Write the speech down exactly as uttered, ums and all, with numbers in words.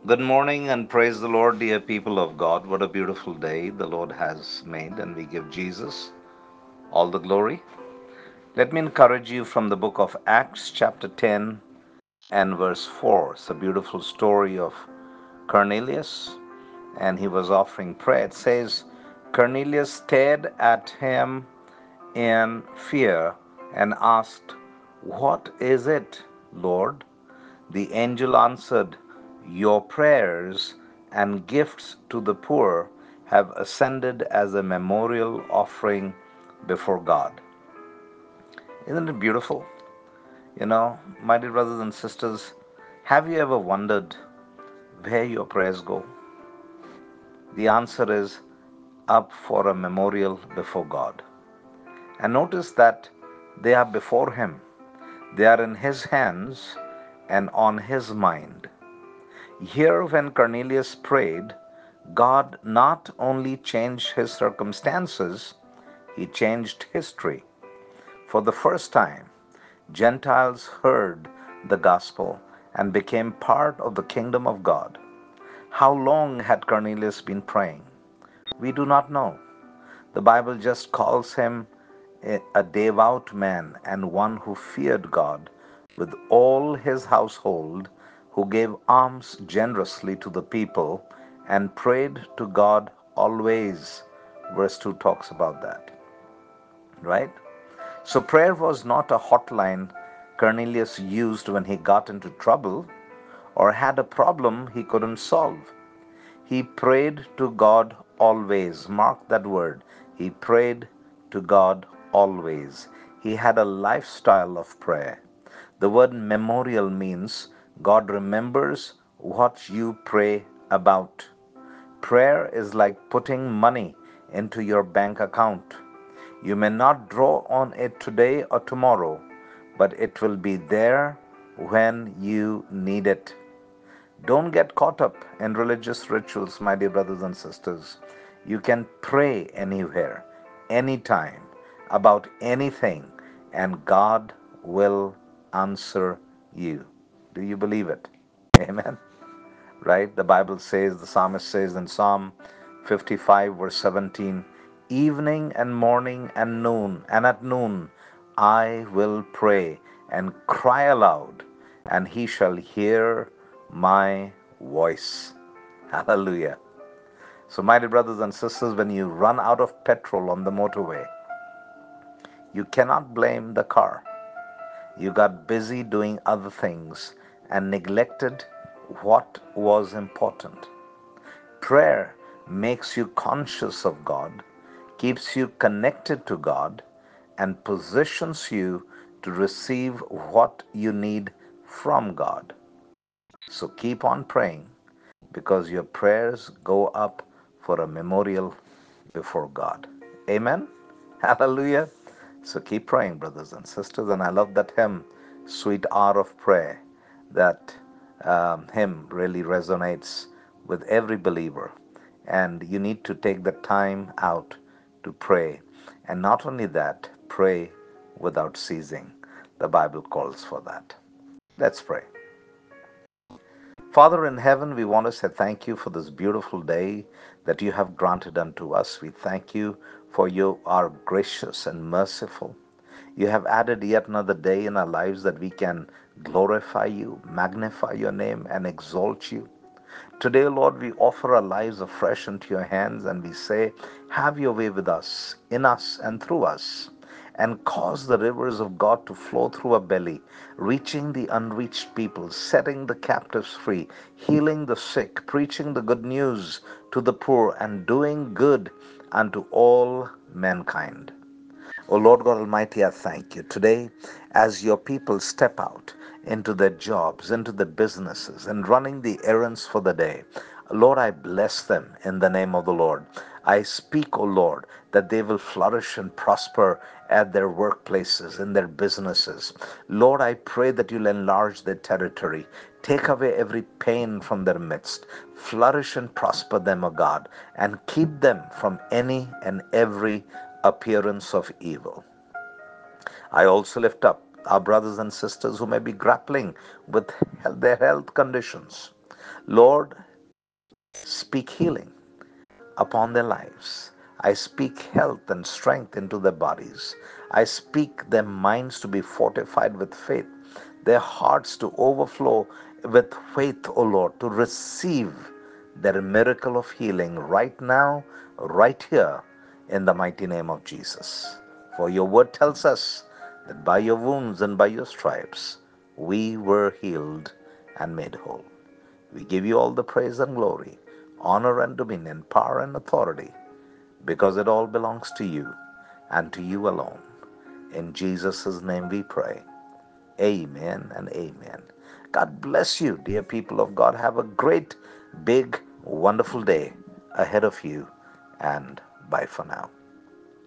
Good morning and praise the Lord, dear people of God. What a beautiful day the Lord has made, and we give Jesus all the glory. Let me encourage you from the book of Acts, chapter ten and verse four. It's a beautiful story of Cornelius, and he was offering prayer. It says, Cornelius stared at him in fear and asked, "What is it, Lord?" The angel answered, "Your prayers and gifts to the poor have ascended as a memorial offering before God." Isn't it beautiful? You know, my dear brothers and sisters, have you ever wondered where your prayers go? The answer is up for a memorial before God. And notice that they are before Him, they are in His hands and on His mind. Here, when Cornelius prayed, God not only changed his circumstances, he changed history. For the first time, Gentiles heard the gospel and became part of the kingdom of God. How long had Cornelius been praying? We do not know. The Bible just calls him a a devout man and one who feared God with all his household, who gave alms generously to the people and prayed to God always. Verse two talks about that, right? So, prayer was not a hotline Cornelius used when he got into trouble or had a problem he couldn't solve. He prayed to God always. Mark that word. He prayed to God always. He had a lifestyle of prayer. The word memorial means God remembers what you pray about. Prayer is like putting money into your bank account. You may not draw on it today or tomorrow, but it will be there when you need it. Don't get caught up in religious rituals, my dear brothers and sisters. You can pray anywhere, anytime, about anything, and God will answer you. Do you believe it? Amen. Right? The Bible says, the psalmist says in Psalm fifty-five, verse seventeen, evening and morning and noon, and at noon, I will pray and cry aloud, and he shall hear my voice. Hallelujah. So, my dear brothers and sisters, when you run out of petrol on the motorway, you cannot blame the car. You got busy doing other things and neglected what was important. Prayer makes you conscious of God, keeps you connected to God, and positions you to receive what you need from God. So keep on praying because your prayers go up for a memorial before God. Amen. Hallelujah. So keep praying, brothers and sisters. And I love that hymn, Sweet Hour of Prayer. That um, hymn really resonates with every believer. And you need to take the time out to pray. And not only that, pray without ceasing. The Bible calls for that. Let's pray. Father in heaven, we want to say thank you for this beautiful day that you have granted unto us. We thank you for you are gracious and merciful. You have added yet another day in our lives that we can glorify you, magnify your name, and exalt you. Today, Lord, we offer our lives afresh into your hands and we say, have your way with us, in us, and through us, and cause the rivers of God to flow through our belly, reaching the unreached people, setting the captives free, healing the sick, preaching the good news to the poor, and doing good unto all mankind. O Lord God Almighty, I thank you today as your people step out into their jobs, into their businesses, and running the errands for the day. Lord, I bless them in the name of the Lord. I speak, O Lord, that they will flourish and prosper at their workplaces, in their businesses. Lord, I pray that you'll enlarge their territory. Take away every pain from their midst. Flourish and prosper them, O God, and keep them from any and every appearance of evil. I also lift up our brothers and sisters who may be grappling with their health conditions. Lord, speak healing upon their lives. I speak health and strength into their bodies. I speak their minds to be fortified with faith, their hearts to overflow with faith, O Lord, to receive their miracle of healing right now, right here, in the mighty name of Jesus. For your word tells us that by your wounds and by your stripes we were healed and made whole. We give you all the praise and glory, honor and dominion, power and authority, because it all belongs to you and to you alone. In Jesus' name we pray. Amen and amen. God bless you, dear people of God. Have a great, big, wonderful day ahead of you, and bye for now.